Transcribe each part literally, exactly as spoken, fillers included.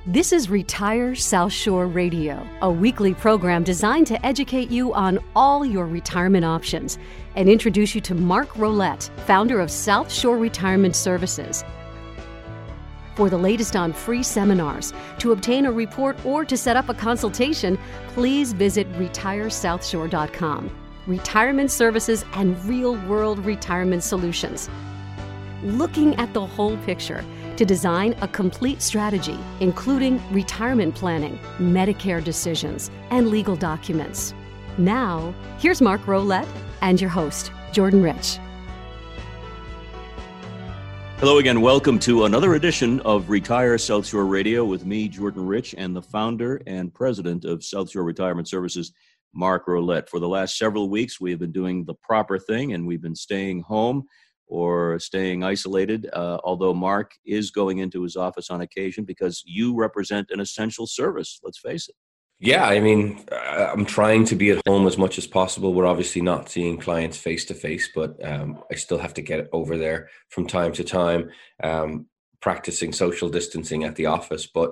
This is Retire South Shore Radio, a weekly program designed to educate you on all your retirement options and introduce you to Mark Rolette, founder of South Shore Retirement Services. For the latest on free seminars, to obtain a report, or to set up a consultation, please visit retire south shore dot com. Retirement services and real-world retirement solutions. Looking at the whole picture to design a complete strategy, including retirement planning, Medicare decisions, and legal documents. Now, here's Mark Rolette and your host, Jordan Rich. Hello again. Welcome to another edition of Retire South Shore Radio with me, Jordan Rich, and the founder and president of South Shore Retirement Services, Mark Rolette. For the last several weeks, we have been doing the proper thing, and we've been staying home or staying isolated, uh, although Mark is going into his office on occasion because you represent an essential service, let's face it. Yeah, I mean, I'm trying to be at home as much as possible. We're obviously not seeing clients face-to-face, but um, I still have to get over there from time to time, um, practicing social distancing at the office. But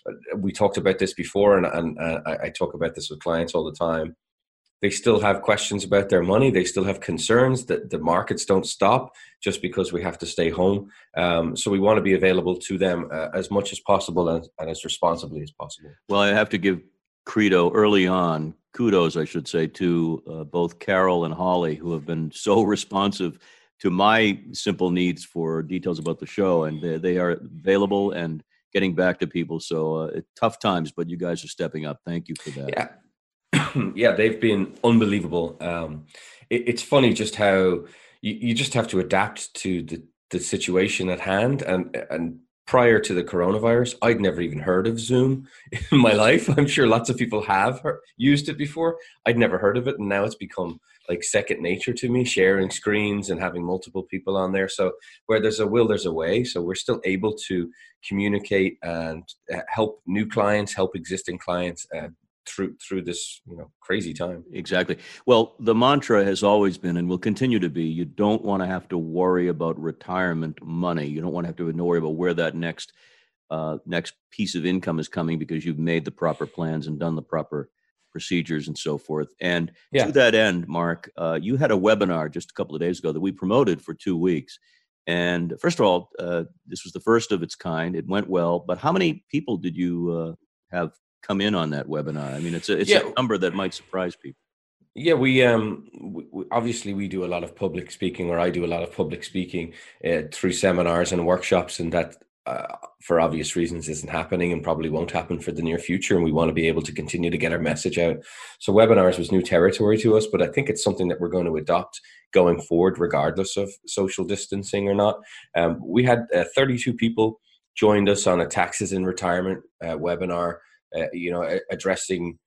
we talked about this before, and, and uh, I talk about this with clients all the time. They still have questions about their money. They still have concerns that the markets don't stop just because we have to stay home. Um, so we want to be available to them uh, as much as possible and, and as responsibly as possible. Well, I have to give credo early on, kudos, I should say, to uh, both Carol and Holly, who have been so responsive to my simple needs for details about the show. And they, they are available and getting back to people. So uh, tough times, but you guys are stepping up. Thank you for that. Yeah. Yeah, they've been unbelievable. Um, it, it's funny just how you, you just have to adapt to the, the situation at hand. And, and prior to the coronavirus, I'd never even heard of Zoom in my life. I'm sure lots of people have heard, used it before. I'd never heard of it. And now it's become like second nature to me, sharing screens and having multiple people on there. So where there's a will, there's a way. So we're still able to communicate and help new clients, help existing clients, uh, through through this, you know, crazy time. Exactly. Well, the mantra has always been and will continue to be, you don't want to have to worry about retirement money. You don't want to have to worry about where that next uh, next piece of income is coming because you've made the proper plans and done the proper procedures and so forth. And yeah. To that end, Mark, uh, you had a webinar just a couple of days ago that we promoted for two weeks. And first of all, uh, this was the first of its kind. It went well. But how many people did you uh, have come in on that webinar? I mean, it's a it's yeah. a number that might surprise people. Yeah, we um we, we, obviously we do a lot of public speaking, or I do a lot of public speaking uh, through seminars and workshops, and that uh, for obvious reasons isn't happening and probably won't happen for the near future. And we want to be able to continue to get our message out. So webinars was new territory to us, but I think it's something that we're going to adopt going forward, regardless of social distancing or not. Um, we had uh, thirty-two people joined us on a taxes in retirement uh, webinar. Uh, you know, addressing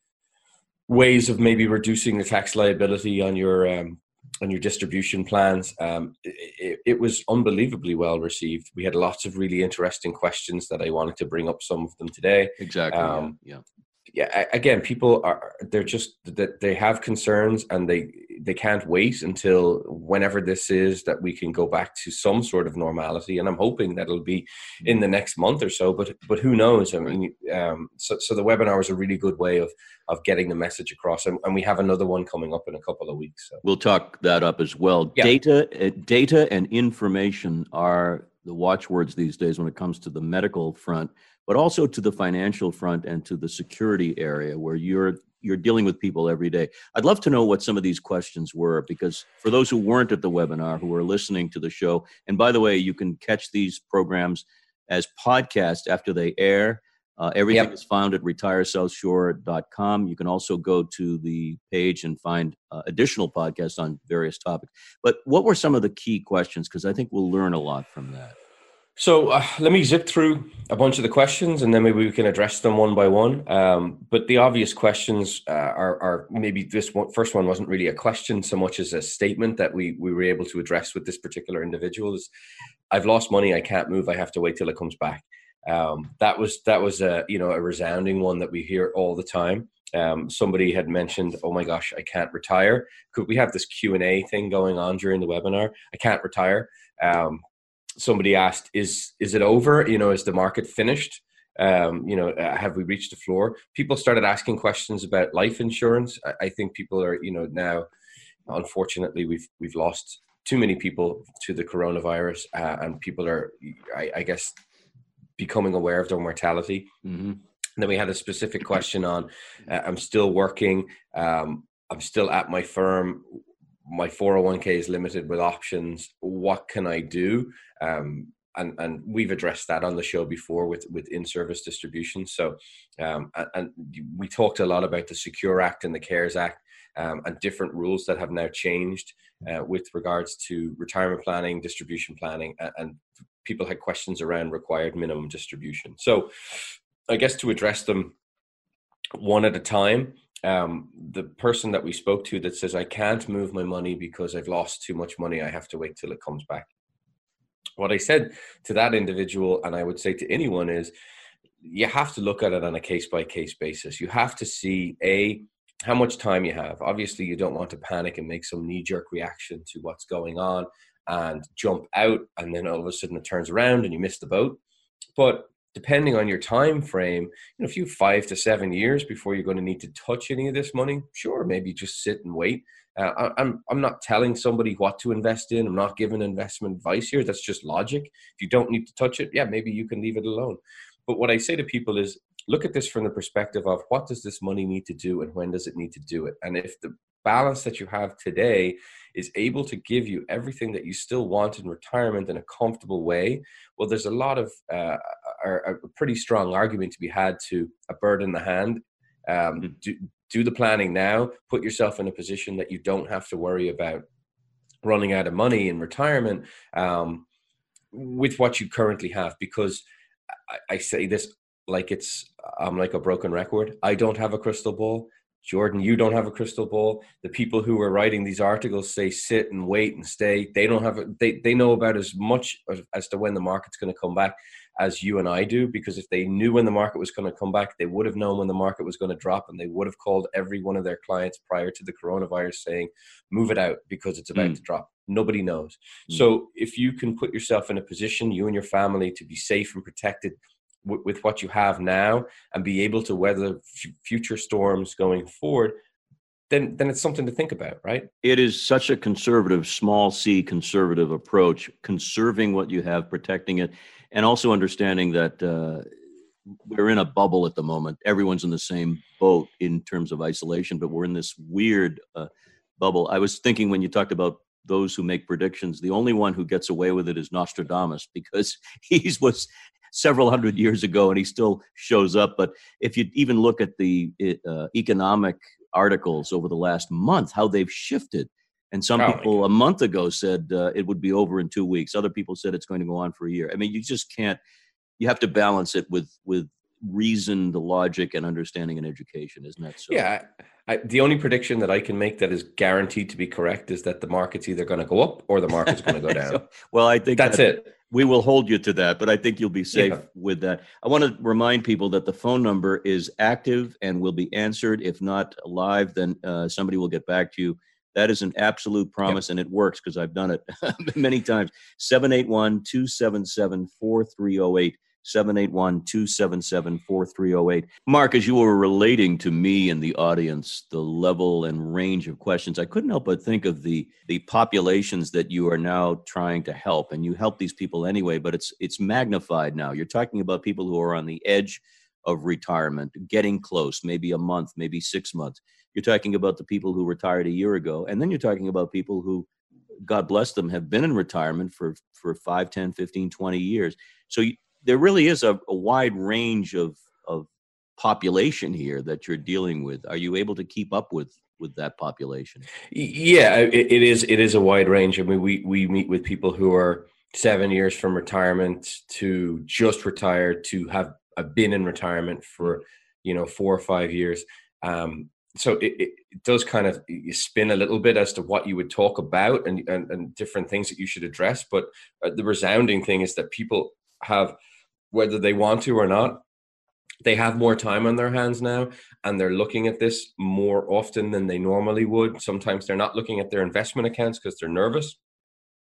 ways of maybe reducing the tax liability on your um, on your distribution plans. Um, it, it was unbelievably well received. We had lots of really interesting questions that I wanted to bring up some of them today. Exactly. Um, yeah. yeah. Yeah. Again, people are, they're just, that they have concerns and they, they can't wait until whenever this is that we can go back to some sort of normality. And I'm hoping that it'll be in the next month or so, but, but who knows? I mean, um, so, so the webinar is a really good way of, of getting the message across. And, and we have another one coming up in a couple of weeks. So. We'll talk that up as well. Yeah. Data, uh, data and information are the watchwords these days when it comes to the medical front, but also to the financial front and to the security area where you're you're dealing with people every day. I'd love to know what some of these questions were, because for those who weren't at the webinar, who are listening to the show, and by the way, you can catch these programs as podcasts after they air. Uh, everything yep. is found at retire south shore dot com. You can also go to the page and find uh, additional podcasts on various topics. But what were some of the key questions? Because I think we'll learn a lot from that. So uh, let me zip through a bunch of the questions and then maybe we can address them one by one. Um, but the obvious questions uh, are, are maybe this one, first one wasn't really a question so much as a statement that we, we were able to address with this particular individual is, I've lost money, I can't move, I have to wait till it comes back. Um, that was, that was a, you know, a resounding one that we hear all the time. Um, somebody had mentioned, oh my gosh, I can't retire. Could we have this Q and A thing going on during the webinar? I can't retire. Um, somebody asked, is, is it over? You know, is the market finished? Um, you know, uh, have we reached the floor? People started asking questions about life insurance. I, I think people are, you know, now, unfortunately, we've we've lost too many people to the coronavirus, uh, and people are, I, I guess, becoming aware of their mortality. Mm-hmm. And then we had a specific question on, uh, I'm still working, um, I'm still at my firm, my four oh one k is limited with options. What can I do? Um, and, and we've addressed that on the show before with, with in-service distribution. So, um, and, and we talked a lot about the Secure Act and the CARES Act, um, and different rules that have now changed uh, with regards to retirement planning, distribution planning, and, and people had questions around required minimum distribution. So I guess to address them one at a time, um, the person that we spoke to that says, I can't move my money because I've lost too much money, I have to wait till it comes back. What I said to that individual, and I would say to anyone, is you have to look at it on a case-by-case basis. You have to see, A, how much time you have. Obviously, you don't want to panic and make some knee-jerk reaction to what's going on and jump out, and then all of a sudden it turns around and you miss the boat. But depending on your time frame, you know, if you have five to seven years before you're going to need to touch any of this money, sure, maybe just sit and wait. Uh, I, I'm I'm not telling somebody what to invest in. I'm not giving investment advice here. That's just logic. If you don't need to touch it, yeah, maybe you can leave it alone. But what I say to people is, look at this from the perspective of what does this money need to do and when does it need to do it? And if the balance that you have today is able to give you everything that you still want in retirement in a comfortable way, well, there's a lot of uh, a, a pretty strong argument to be had to a bird in the hand. Um, do, do the planning now, put yourself in a position that you don't have to worry about running out of money in retirement um, with what you currently have. Because I, I say this like it's, I'm like a broken record. I don't have a crystal ball. Jordan, you don't have a crystal ball. The people who are writing these articles say sit and wait and stay. They don't have it. They, they know about as much as, as to when the market's going to come back as you and I do, because if they knew when the market was going to come back, they would have known when the market was going to drop, and they would have called every one of their clients prior to the coronavirus saying, move it out because it's about mm. to drop. Nobody knows. Mm. So if you can put yourself in a position, you and your family, to be safe and protected w- with what you have now and be able to weather f- future storms going forward, then then it's something to think about, right? It is such a conservative, small c conservative approach, conserving what you have, protecting it, and also understanding that uh, we're in a bubble at the moment. Everyone's in the same boat in terms of isolation, but we're in this weird uh, bubble. I was thinking when you talked about those who make predictions, the only one who gets away with it is Nostradamus, because he was several hundred years ago and he still shows up. But if you even look at the uh, economic articles over the last month, how they've shifted. And some oh, people a month ago said uh, it would be over in two weeks. Other people said it's going to go on for a year. I mean, you just can't, you have to balance it with, with reason, the logic, and understanding and education. Isn't that so? Yeah. I, the only prediction that I can make that is guaranteed to be correct is that the market's either going to go up or the market's going to go down. Well, I think that's that, it. We will hold you to that, but I think you'll be safe yeah. with that. I want to remind people that the phone number is active and will be answered. If not live, then uh, somebody will get back to you. That is an absolute promise, yep. and it works because I've done it many times. seven eight one, two seven seven, four three zero eight. seven eight one, two seven seven, four three zero eight. Mark, as you were relating to me and the audience, the level and range of questions, I couldn't help but think of the the populations that you are now trying to help. And you help these people anyway, but it's it's magnified now. You're talking about people who are on the edge of retirement, getting close, maybe a month, maybe six months. You're talking about the people who retired a year ago. And then you're talking about people who, God bless them, have been in retirement for, for five, ten, fifteen, twenty years. So you, there really is a, a wide range of, of population here that you're dealing with. Are you able to keep up with, with that population? Yeah, it, it is. It is a wide range. I mean, we, we meet with people who are seven years from retirement to just retired to have, have been in retirement for, you know, four or five years. Um, so it, it, it does kind of you spin a little bit as to what you would talk about and, and, and different things that you should address. But uh, the resounding thing is that people have, whether they want to or not, they have more time on their hands now, and they're looking at this more often than they normally would. Sometimes they're not looking at their investment accounts because they're nervous.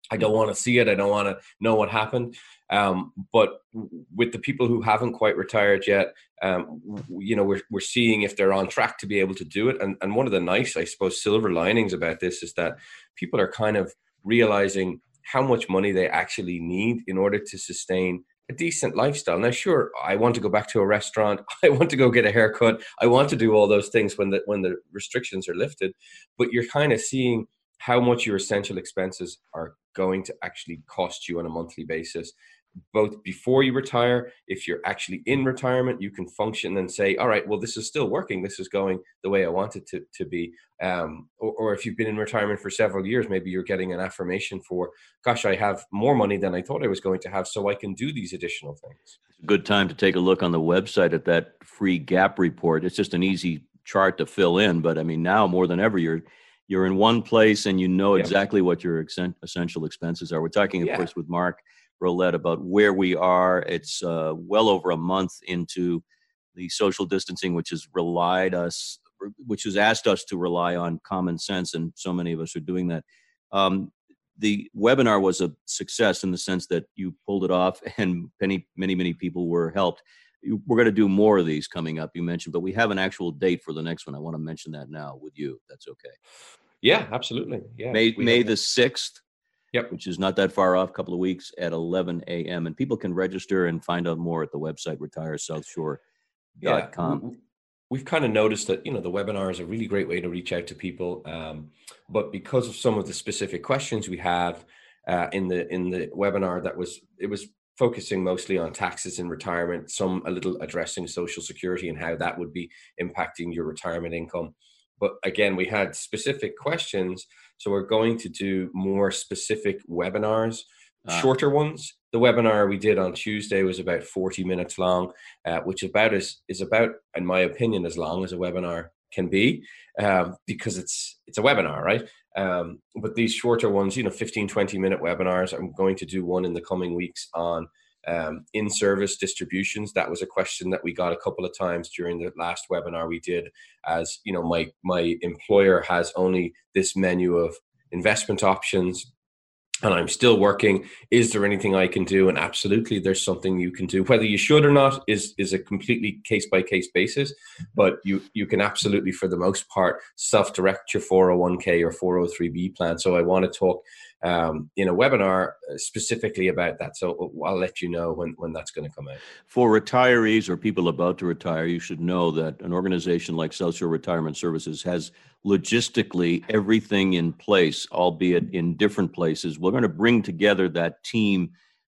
I don't want to see it. I don't want to know what happened. Um, but with the people who haven't quite retired yet, um, you know, we're we're seeing if they're on track to be able to do it. And and one of the nice, I suppose, silver linings about this is that people are kind of realizing how much money they actually need in order to sustain a decent lifestyle. Now, sure, I want to go back to a restaurant. I want to go get a haircut. I want to do all those things when the when the restrictions are lifted. But you're kind of seeing how much your essential expenses are going to actually cost you on a monthly basis, both before you retire. If you're actually in retirement, you can function and say, all right, well, this is still working. This is going the way I want it to, to be. Um, or, or if you've been in retirement for several years, maybe you're getting an affirmation for, gosh, I have more money than I thought I was going to have, so I can do these additional things. It's a good time to take a look on the website at that free gap report. It's just an easy chart to fill in, but I mean, now more than ever, you're You're in one place and you know exactly yep. what your essential expenses are. We're talking, of yeah. course, with Mark Rolette about where we are. It's uh, well over a month into the social distancing, which has relied us, which has asked us to rely on common sense, and so many of us are doing that. Um, the webinar was a success in the sense that you pulled it off, and many, many, many people were helped. We're going to do more of these coming up, you mentioned, but we have an actual date for the next one. I want to mention that now with you. That's okay. Yeah, absolutely. Yeah. May May the sixth, yep. which is not that far off, a couple of weeks at eleven a.m. And people can register and find out more at the website, retire south shore dot com. Yeah, we've kind of noticed that, you know, the webinar is a really great way to reach out to people. Um, but because of some of the specific questions we have uh, in the in the webinar, that was it was focusing mostly on taxes in retirement, some a little addressing Social Security and how that would be impacting your retirement income. But again, we had specific questions, so we're going to do more specific webinars, ah. shorter ones. The webinar we did on Tuesday was about forty minutes long, uh, which about is is about, in my opinion, as long as a webinar can be, um, because it's it's a webinar, right? Um, but these shorter ones, you know, fifteen, twenty minute webinars, I'm going to do one in the coming weeks on um, in-service distributions. That was a question that we got a couple of times during the last webinar we did. As you know, my my employer has only this menu of investment options, and I'm still working. Is there anything I can do? And absolutely, there's something you can do. Whether you should or not is is a completely case by case basis. But you you can absolutely, for the most part, self direct your four oh one k or four oh three b plan. So I want to talk um, in a webinar specifically about that. So I'll let you know when when that's going to come out. For retirees or people about to retire, you should know that an organization like South Shore Retirement Services has logistically everything in place, albeit in different places. We're going to bring together that team,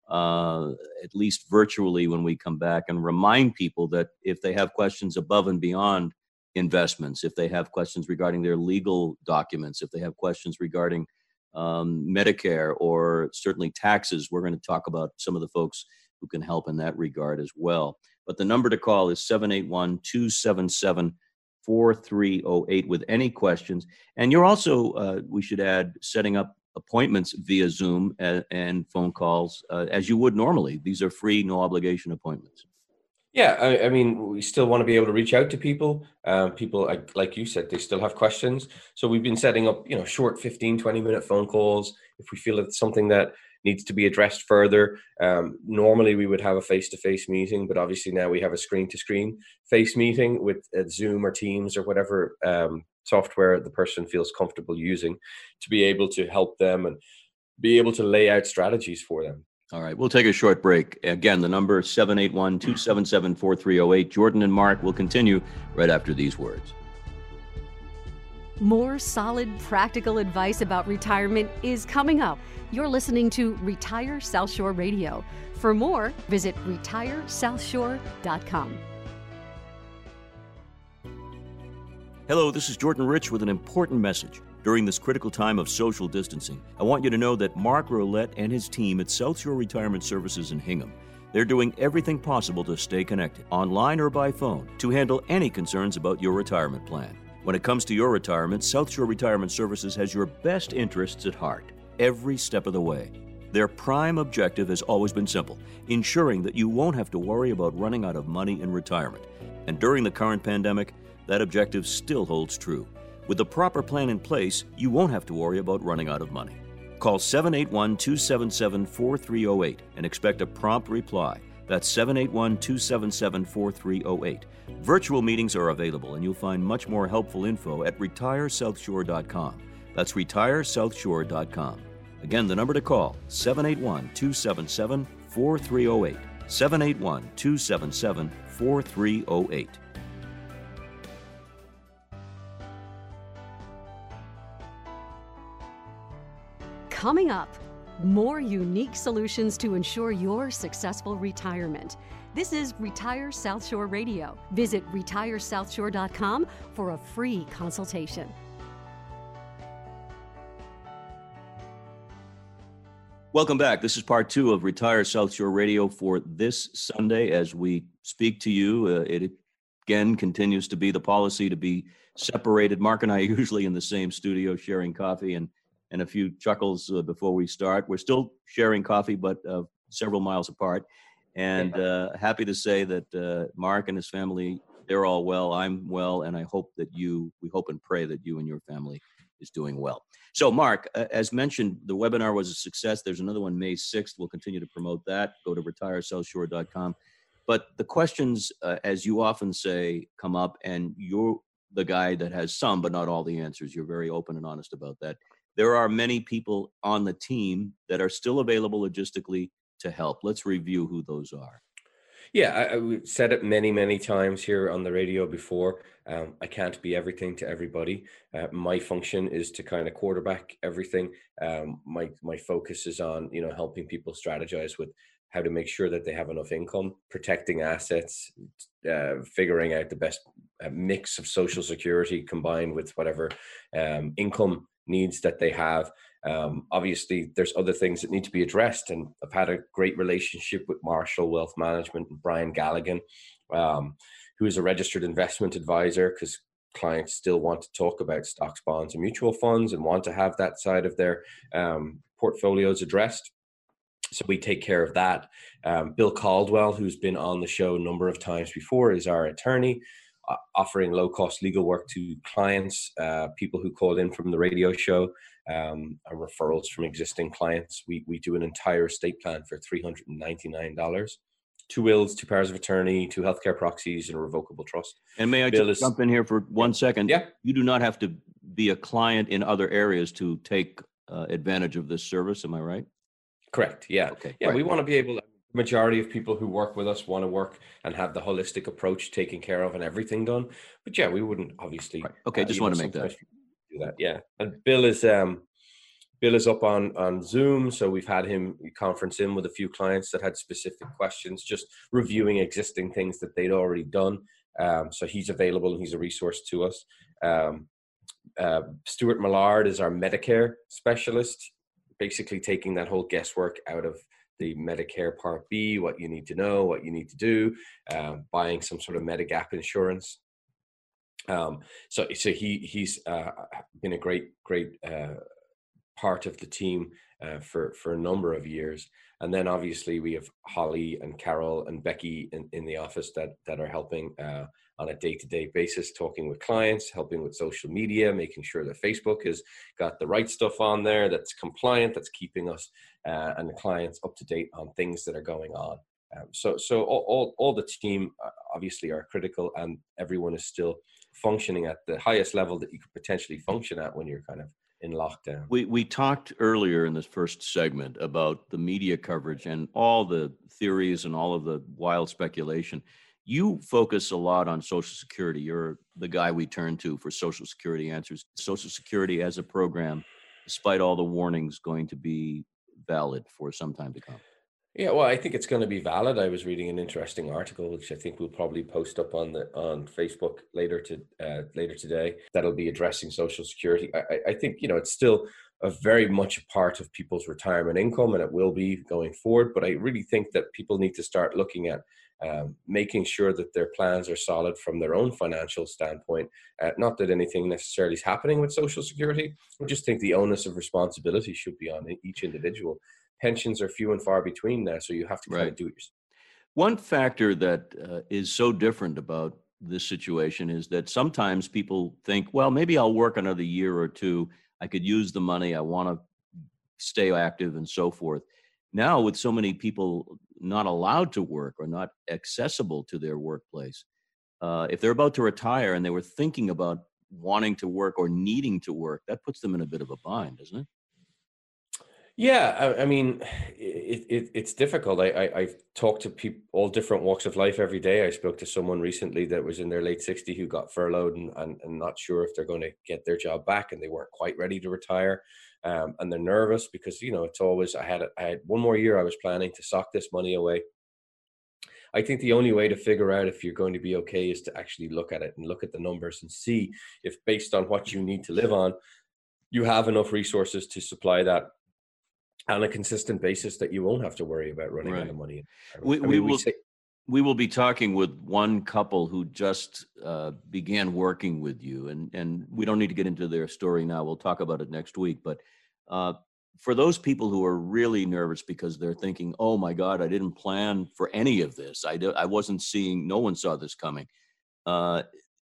uh, at least virtually, when we come back, and remind people that if they have questions above and beyond investments, if they have questions regarding their legal documents, if they have questions regarding um, Medicare or certainly taxes, we're going to talk about some of the folks who can help in that regard as well. But the number to call is seven eight one, two seven seven, four three oh eight with any questions. And you're also, uh, we should add, setting up appointments via Zoom and, and phone calls uh, as you would normally. These are free, no obligation appointments. Yeah, I, I mean, we still want to be able to reach out to people. Um, people, like, like you said, they still have questions. So we've been setting up, you know, short fifteen, twenty minute phone calls. If we feel it's something that needs to be addressed further. Um, normally we would have a face-to-face meeting, but obviously now we have a screen-to-screen face meeting with uh, Zoom or Teams or whatever um, software the person feels comfortable using to be able to help them and be able to lay out strategies for them. All right, we'll take a short break. Again, the number is seven eight one, two seven seven, four three oh eight. Jordan and Mark will continue right after these words. More solid, practical advice about retirement is coming up. You're listening to Retire South Shore Radio. For more, visit retire south shore dot com. Hello, this is Jordan Rich with an important message. During this critical time of social distancing, I want you to know that Mark Rolette and his team at South Shore Retirement Services in Hingham, they're doing everything possible to stay connected, online or by phone, to handle any concerns about your retirement plan. When it comes to your retirement, South Shore Retirement Services has your best interests at heart, every step of the way. Their prime objective has always been simple, ensuring that you won't have to worry about running out of money in retirement. And during the current pandemic, that objective still holds true. With the proper plan in place, you won't have to worry about running out of money. Call seven eight one, two seven seven, four three zero eight and expect a prompt reply. That's seven eight one, two seven seven, four three zero eight. Virtual meetings are available, and you'll find much more helpful info at retire south shore dot com. That's retire south shore dot com. Again, the number to call, seven eight one, two seven seven, four three zero eight. seven eight one, two seven seven, four three zero eight. Coming up, more unique solutions to ensure your successful retirement. This is Retire South Shore Radio. Visit retire south shore dot com for a free consultation. Welcome back. This is part two of Retire South Shore Radio for this Sunday. As we speak to you, uh, it again continues to be the policy to be separated. Mark and I are usually in the same studio sharing coffee and and a few chuckles uh, before we start. We're still sharing coffee, but uh, several miles apart. And uh, happy to say that uh, Mark and his family, they're all well. I'm well, and I hope that you, we hope and pray that you and your family is doing well. So, Mark, uh, as mentioned, the webinar was a success. There's another one May sixth. We'll continue to promote that. Go to retire south shore dot com. But the questions, uh, as you often say, come up, and you're the guy that has some, but not all the answers. You're very open and honest about that. There are many people on the team that are still available logistically to help. Let's review who those are. Yeah, I, I we've said it many, many times here on the radio before. Um, I can't be everything to everybody. Uh, my function is to kind of quarterback everything. Um, my my focus is on, you know, helping people strategize with how to make sure that they have enough income, protecting assets, uh, figuring out the best uh, mix of Social Security combined with whatever um, income needs that they have. Um, obviously, there's other things that need to be addressed, and I've had a great relationship with Marshall Wealth Management and Brian Galligan, um, who is a registered investment advisor, because clients still want to talk about stocks, bonds, and mutual funds and want to have that side of their um, portfolios addressed. So we take care of that. Um, Bill Caldwell, who's been on the show a number of times before, is our attorney, uh, offering low-cost legal work to clients, uh, people who call in from the radio show, um, and referrals from existing clients. We we do an entire estate plan for three hundred ninety-nine dollars. Two wills, two powers of attorney, two healthcare proxies, and a revocable trust. And may I Bill just is, jump in here for one second? Yeah. You do not have to be a client in other areas to take uh, advantage of this service. Am I right? Correct. Yeah. Okay. Yeah. Right. We want to be able to, the majority of people who work with us want to work and have the holistic approach taken care of and everything done. But yeah, we wouldn't obviously. Right. Okay. Uh, just want know, to make that. Do that. Yeah. And Bill is, um, Bill is up on, on Zoom. So we've had him conference in with a few clients that had specific questions, just reviewing existing things that they'd already done. Um, so he's available and he's a resource to us. Um, uh, Stuart Millard is our Medicare specialist, basically taking that whole guesswork out of the Medicare Part B, what you need to know, what you need to do, uh, buying some sort of Medigap insurance. Um, so, so he, he's uh, been a great, great uh, part of the team uh, for, for a number of years. And then obviously we have Holly and Carol and Becky in, in the office that, that are helping uh, on a day-to-day basis, talking with clients, helping with social media, making sure that Facebook has got the right stuff on there, that's compliant, that's keeping us uh, and the clients up to date on things that are going on. Um, so so all, all, all the team obviously are critical, and everyone is still functioning at the highest level that you could potentially function at when you're kind of in lockdown. We we talked earlier in this first segment about the media coverage and all the theories and all of the wild speculation. You focus a lot on Social Security. You're the guy we turn to for Social Security answers. Social Security as a program, despite all the warnings, going to be valid for some time to come. Yeah, well, I think it's going to be valid. I was reading an interesting article, which I think we'll probably post up on the on Facebook later to uh, later today. That'll be addressing Social Security. I, I think you know it's still a very much a part of people's retirement income, and it will be going forward. But I really think that people need to start looking at um, making sure that their plans are solid from their own financial standpoint. Uh, not that anything necessarily is happening with Social Security. I just think the onus of responsibility should be on each individual. Pensions are few and far between now, so you have to kind right. of do it yourself. One factor that uh, is so different about this situation is that sometimes people think, well, maybe I'll work another year or two. I could use the money. I want to stay active and so forth. Now, with so many people not allowed to work or not accessible to their workplace, uh, if they're about to retire and they were thinking about wanting to work or needing to work, that puts them in a bit of a bind, doesn't it? Yeah, I, I mean, it, it, it's difficult. I, I, I've talked to people, all different walks of life every day. I spoke to someone recently that was in their late sixties who got furloughed and, and, and not sure if they're going to get their job back, and they weren't quite ready to retire. Um, and they're nervous because, you know, it's always, I had, I had one more year I was planning to sock this money away. I think the only way to figure out if you're going to be okay is to actually look at it and look at the numbers and see if, based on what you need to live on, you have enough resources to supply that on a consistent basis, that you won't have to worry about running right. out of money. We, I mean, we, we, will, say, we will be talking with one couple who just uh, began working with you, and, and we don't need to get into their story now. We'll talk about it next week. But uh, for those people who are really nervous because they're thinking, oh my God, I didn't plan for any of this. I, do, I wasn't seeing, no one saw this coming. Uh,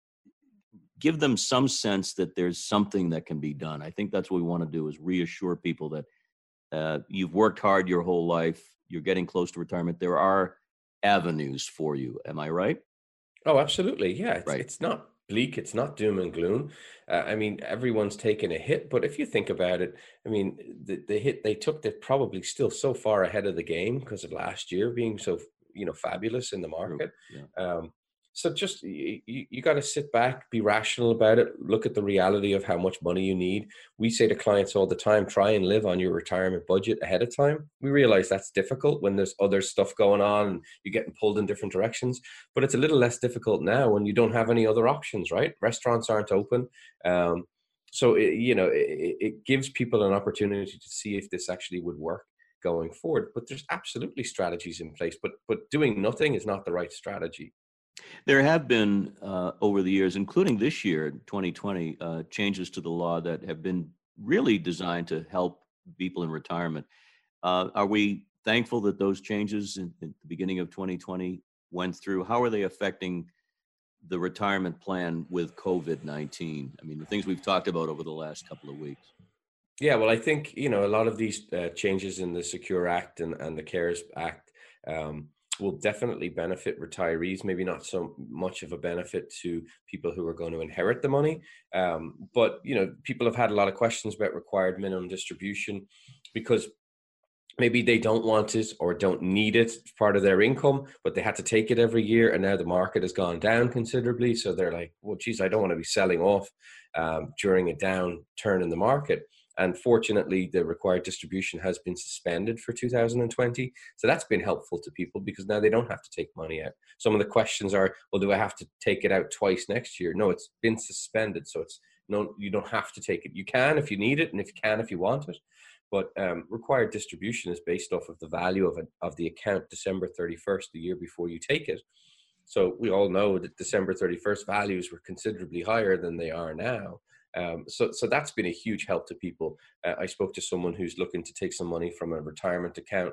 give them some sense that there's something that can be done. I think that's what we want to do, is reassure people that Uh, you've worked hard your whole life. You're getting close to retirement. There are avenues for you. Am I right? Oh, absolutely. Yeah. It's, right. it's not bleak. It's not doom and gloom. Uh, I mean, everyone's taken a hit, but if you think about it, I mean, the, the hit they took, they're probably still so far ahead of the game because of last year being so, you know, fabulous in the market. Yeah. Um, So just, you, you got to sit back, be rational about it, look at the reality of how much money you need. We say to clients all the time, try and live on your retirement budget ahead of time. We realize that's difficult when there's other stuff going on and you're getting pulled in different directions, but it's a little less difficult now when you don't have any other options, right? Restaurants aren't open. Um, so, it, you know, it, it gives people an opportunity to see if this actually would work going forward. But there's absolutely strategies in place, but but doing nothing is not the right strategy. There have been, uh, over the years, including this year, twenty twenty, uh, changes to the law that have been really designed to help people in retirement. Uh, are we thankful that those changes in, in the beginning of twenty twenty went through? How are they affecting the retirement plan with COVID nineteen? I mean, the things we've talked about over the last couple of weeks. Yeah, well, I think, you know, a lot of these uh, changes in the Secure Act and, and the CARES Act um, will definitely benefit retirees, maybe not so much of a benefit to people who are going to inherit the money. Um, but, you know, people have had a lot of questions about required minimum distribution because maybe they don't want it or don't need it as part of their income, but they had to take it every year. And now the market has gone down considerably. So they're like, well, geez, I don't want to be selling off um, during a downturn in the market. And fortunately, the required distribution has been suspended for two thousand twenty. So that's been helpful to people because now they don't have to take money out. Some of the questions are, well, do I have to take it out twice next year? No, it's been suspended. So it's no, you don't have to take it. You can if you need it, and if you can if you want it. But um, required distribution is based off of the value of, a, of the account December thirty-first, the year before you take it. So we all know that December thirty-first values were considerably higher than they are now. Um, so, so that's been a huge help to people. Uh, I spoke to someone who's looking to take some money from a retirement account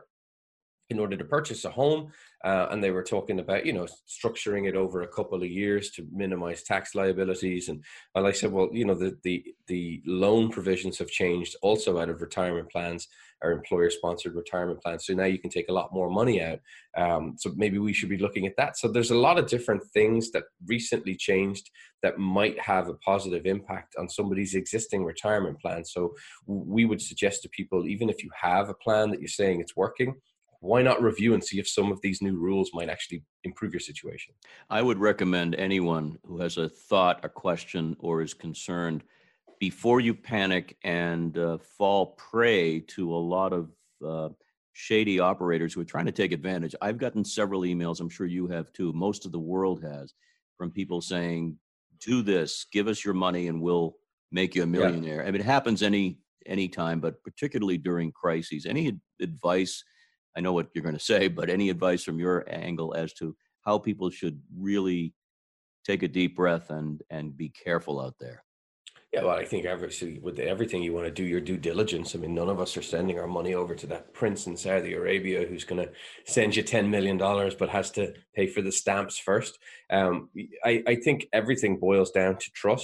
in order to purchase a home. Uh, and they were talking about, you know, structuring it over a couple of years to minimize tax liabilities. And, and I said, well, you know, the, the, the loan provisions have changed also out of retirement plans or employer sponsored retirement plans. So now you can take a lot more money out. Um, so maybe we should be looking at that. So there's a lot of different things that recently changed that might have a positive impact on somebody's existing retirement plan. So we would suggest to people, even if you have a plan that you're saying it's working, why not review and see if some of these new rules might actually improve your situation? I would recommend anyone who has a thought, a question, or is concerned, before you panic and uh, fall prey to a lot of uh, shady operators who are trying to take advantage. I've gotten several emails, I'm sure you have too, most of the world has, from people saying, do this, give us your money and we'll make you a millionaire. Yeah. I mean, it happens any any time, but particularly during crises. Any advice? I know what you're going to say, but any advice from your angle as to how people should really take a deep breath and and be careful out there? Yeah, well, I think obviously with everything you want to do your due diligence. I mean, none of us are sending our money over to that prince in Saudi Arabia who's going to send you ten million dollars, but has to pay for the stamps first. Um, I, I think everything boils down to trust.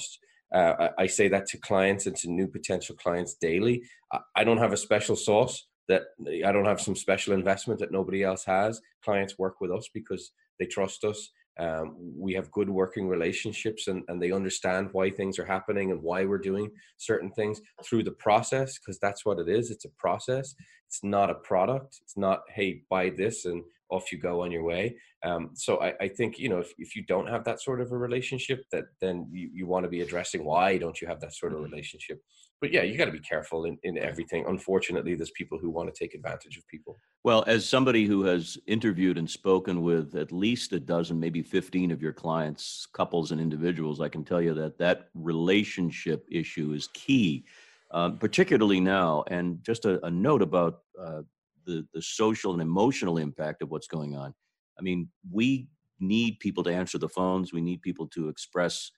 Uh, I, I say that to clients and to new potential clients daily. I, I don't have a special sauce that I don't have some special investment that nobody else has. Clients work with us because they trust us. Um, we have good working relationships, and, and they understand why things are happening and why we're doing certain things through the process, because that's what it is. It's a process. It's not a product. It's not, hey, buy this and off you go on your way. Um, so I, I think, you know, if, if you don't have that sort of a relationship, that then you, you want to be addressing why don't you have that sort of relationship. But yeah, you got to be careful in, in everything. Unfortunately, there's people who want to take advantage of people. Well, as somebody who has interviewed and spoken with at least a dozen, maybe fifteen of your clients, couples and individuals, I can tell you that that relationship issue is key, uh, particularly now. And just a, a note about uh, the, the social and emotional impact of what's going on. I mean, we need people to answer the phones. We need people to express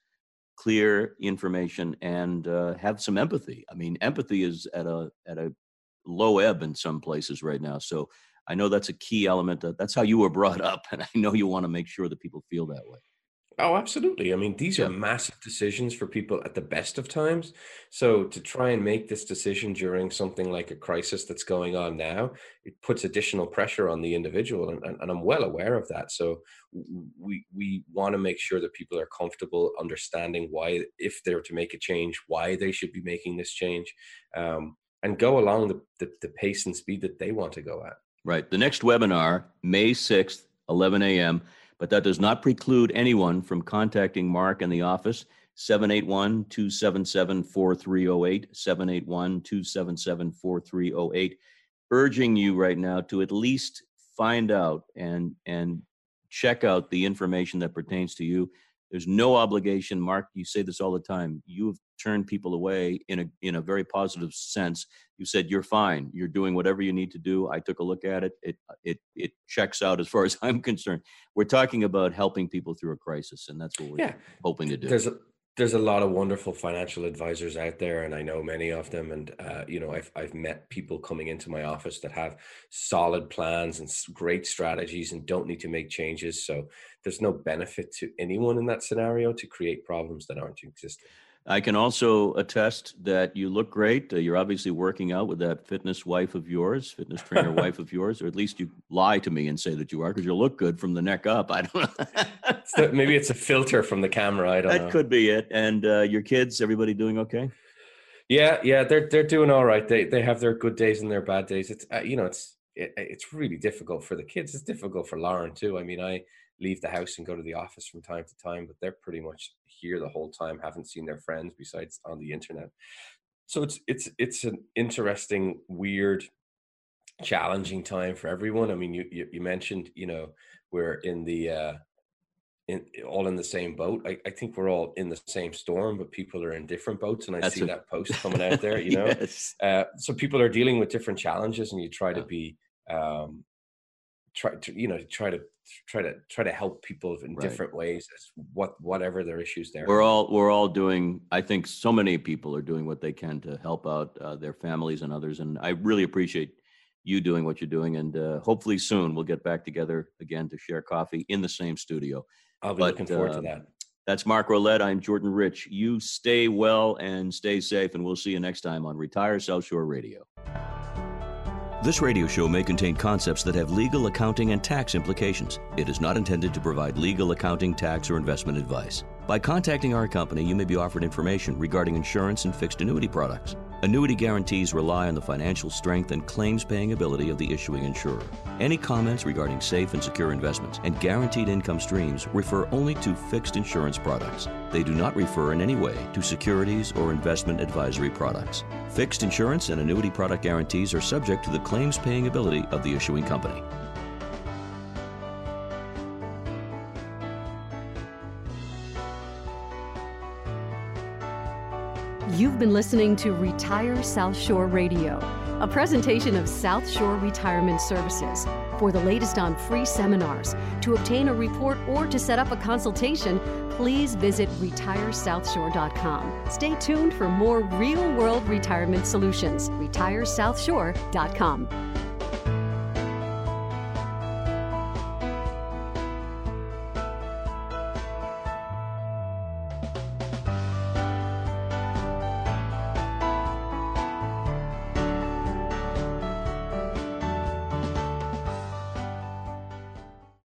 clear information and uh, have some empathy. I mean, empathy is at a at a low ebb in some places right now. So I know that's a key element. That that's how you were brought up, and I know you want to make sure that people feel that way. Oh, absolutely. I mean, these Yeah. are massive decisions for people at the best of times. So to try and make this decision during something like a crisis that's going on now, it puts additional pressure on the individual. And, and, and I'm well aware of that. So w- we, we want to make sure that people are comfortable understanding why, if they're to make a change, why they should be making this change, um, and go along the, the, the pace and speed that they want to go at. Right. The next webinar, May sixth, eleven a.m., but that does not preclude anyone from contacting Mark in the office, seven eight one, two seven seven, four three zero eight, seven eight one, two seven seven, four three zero eight, urging you right now to at least find out and, and check out the information that pertains to you. There's no obligation. Mark, you say this all the time. You've turned people away in a in a very positive sense. You said, you're fine. You're doing whatever you need to do. I took a look at it. It it it checks out as far as I'm concerned. We're talking about helping people through a crisis, and that's what we're Yeah. hoping to do. There's a, there's a lot of wonderful financial advisors out there, and I know many of them. And, uh, you know, I've, I've met people coming into my office that have solid plans and s- great strategies and don't need to make changes. So there's no benefit to anyone in that scenario to create problems that aren't existing. I can also attest that you look great. Uh, you're obviously working out with that fitness wife of yours, fitness trainer wife of yours, or at least you lie to me and say that you are, because you look good from the neck up. I don't know. So maybe it's a filter from the camera. I don't that know. could be it. And uh, your kids, everybody doing okay? Yeah, yeah, they're they're doing all right. They they have their good days and their bad days. It's uh, you know, it's it, it's really difficult for the kids. It's difficult for Lauren too. I mean, I leave the house and go to the office from time to time, but they're pretty much here the whole time. Haven't seen their friends besides on the internet. So it's it's it's an interesting, weird, challenging time for everyone. I mean, you you, you mentioned, you know, we're in the uh, in all in the same boat. I, I think we're all in the same storm, but people are in different boats. And I That's see a- that post coming out there, you know. Yes. Uh, so people are dealing with different challenges, and you try Yeah. to be, um, try to you know try to try to try to help people in Right. different ways, as what whatever their issues there. We're all we're all doing. I think so many people are doing what they can to help out uh, their families and others, and I really appreciate you doing what you're doing. And uh, hopefully soon we'll get back together again to share coffee in the same studio. I'll be but, looking forward uh, to that. That's Mark Rolette. I'm Jordan Rich. You stay well and stay safe, and we'll see you next time on Retire South Shore Radio. This radio show may contain concepts that have legal, accounting, and tax implications. It is not intended to provide legal, accounting, tax, or investment advice. By contacting our company, you may be offered information regarding insurance and fixed annuity products. Annuity guarantees rely on the financial strength and claims-paying ability of the issuing insurer. Any comments regarding safe and secure investments and guaranteed income streams refer only to fixed insurance products. They do not refer in any way to securities or investment advisory products. Fixed insurance and annuity product guarantees are subject to the claims-paying ability of the issuing company. You've been listening to Retire South Shore Radio, a presentation of South Shore Retirement Services. For the latest on free seminars, to obtain a report, or to set up a consultation, please visit retire south shore dot com. Stay tuned for more real-world retirement solutions. retire south shore dot com.